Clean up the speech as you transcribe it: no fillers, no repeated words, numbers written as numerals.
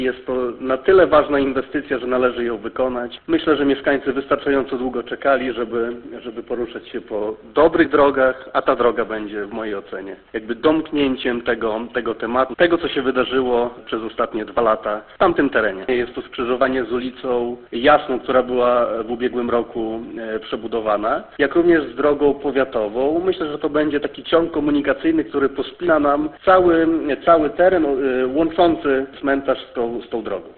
Jest to na tyle ważna inwestycja, że należy ją wykonać. Myślę, że mieszkańcy wystarczająco długo czekali, żeby poruszać się po dobrych drogach, a ta droga będzie w mojej ocenie jakby domknięciem tego tematu, tego co się wydarzyło przez ostatnie 2 lata w tamtym terenie. Jest to skrzyżowanie z ulicą Jasną, która była w ubiegłym roku przebudowana, jak również z drogą powiatową. Myślę, że to będzie taki ciąg komunikacyjny, który pospina nam cały teren łączący cmentarz z tą drogą.